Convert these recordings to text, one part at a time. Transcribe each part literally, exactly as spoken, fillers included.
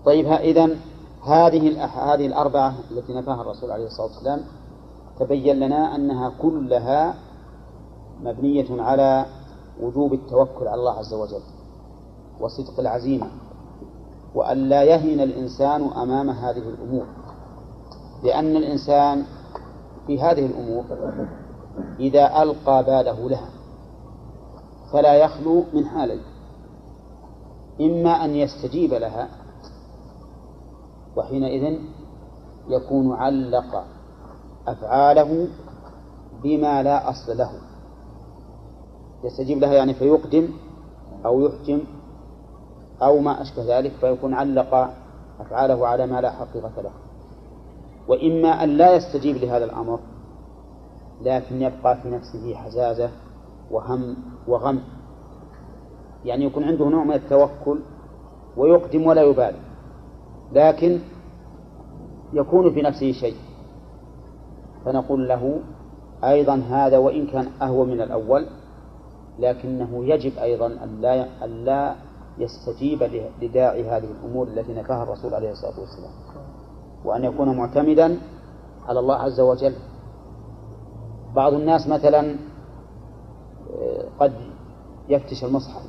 طيب إذن هذه هذه الأربعة التي نفاها الرسول عليه الصلاة والسلام تبين لنا أنها كلها مبنية على وجوب التوكل على الله عز وجل وصدق العزيمة، وأن لا يهين الإنسان أمام هذه الأمور، لأن الإنسان في هذه الأمور إذا ألقى باله لها فلا يخلو من حالين: إما أن يستجيب لها، وحينئذ يكون علق أفعاله بما لا أصل له، يستجيب لها يعني فيقدم أو يحجم أو ما أشبه ذلك، فيكون علق أفعاله على ما لا حقيقة له. وإما أن لا يستجيب لهذا الأمر لكن يبقى في نفسه حزازة وهم وغم، يعني يكون عنده نوع من التوكل ويقدم ولا يبالي، لكن يكون في نفسه شيء، فنقول له أيضا هذا وإن كان أهوى من الأول لكنه يجب أيضا أن لا يستجيب لداعي هذه الأمور التي نفاها الرسول عليه الصلاة والسلام، وأن يكون معتمدا على الله عز وجل. بعض الناس مثلا قد يفتش المصحف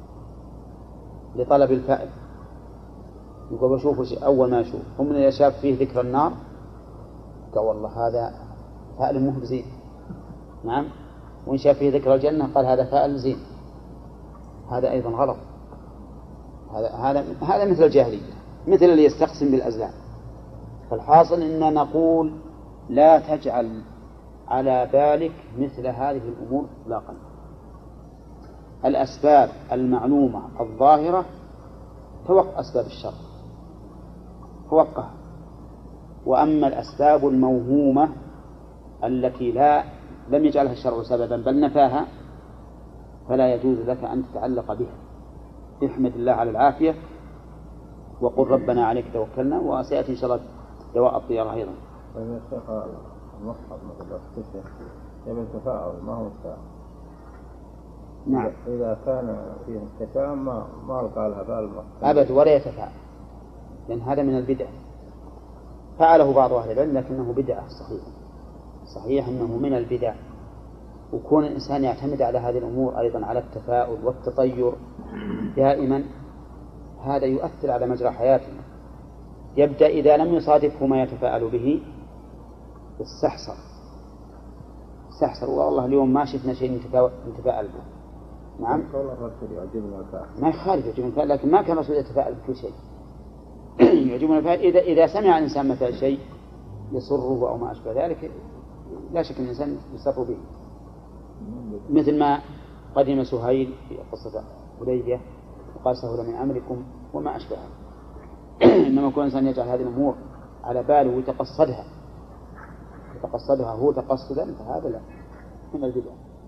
لطلب الفائل، يقول بشوفه أول ما يشوف هم من يشاف فيه ذكر النار قال والله هذا فائل مهم زين، نعم، وإن شاف فيه ذكر الجنة قال هذا فائل زين. هذا أيضا غلط، هذا هذا هذا مثل الجاهلية، مثل اللي يستقسم بالأزلام. فالحاصل إن نقول لا تجعل على بالك مثل هذه الأمور إطلاقا. الأسباب المعلومة الظاهرة توقع أسباب الشر توقع، وأما الأسباب الموهومة التي لا لم يجعلها الشرع سببا بل نفاها فلا يجوز لك أن تتعلق بها. احمد الله على العافية وقل ربنا عليك توكلنا، وسيأتي إن شاء الله دواء الطيرة أيضا. طيب يا شيخ المصحف مثلا يبي التفاعل ما هو التفاعل؟ نعم. إذا كان فيه التفاعل ما ما ألقى لها بال أبد ولا يتفاعل، لأن هذا من البدع. فعله بعض أهل العلم لكنه بدعة. صحيح صحيح أنه من البدع، وكون الإنسان يعتمد على هذه الأمور أيضا على التفاؤل والتطير دائما هذا يؤثر على مجرى حياته. يبدأ إذا لم يصادفه ما يتفاءل به استحسر استحسر والله اليوم ما شفنا شيء نتفاءل به. نعم ما يخالف يعجبنا الفائل، لكن ما كان الرسول يتفاءل بكل شيء. يعجبنا الفائل إذا إذا سمع الإنسان مثلا شيء يسره أو ما أشبه ذلك لا شك أن الإنسان يسر به، مثل ما قدم سهيل في قصة حديبية وقال سهل من أمركم وما أشبهها. إنما يكون الإنسان يجعل هذه الأمور على باله ويتقصدها يتقصدها هو تقصدا فهذا لا من البدع.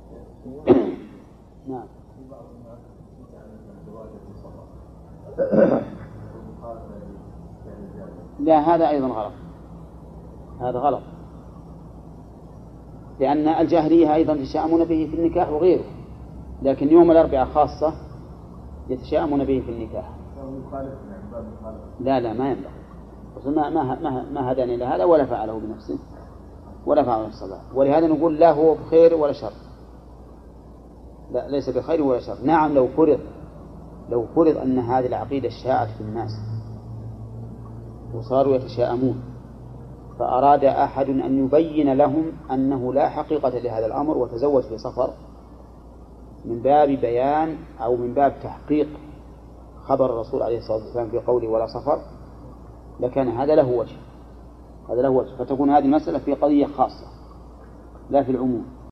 نعم. لا هذا أيضا غلط، هذا غلط، لأن الجاهلية أيضا يتشاءمون به في النكاح وغيره، لكن يوم الأربعاء خاصة يتشاءمون به في النكاح. لا لا ما ينبغي، ما ما ما, ما هداني إلى هذا ولا فعله بنفسه ولا فعله الصلاة، ولهذا نقول لا هو بخير ولا شر، لا ليس بخير ولا شر. نعم لو فرض لو فرض أن هذه العقيدة شاعت في الناس وصاروا يتشاءمون فأراد أحد أن يبين لهم أنه لا حقيقة لهذا الأمر وتزوج في سفر من باب بيان أو من باب تحقيق خبر الرسول عليه الصلاة والسلام في قوله ولا سفر، لكان هذا له وجه هذا له وجه فتكون هذه المسألة في قضية خاصة لا في العموم.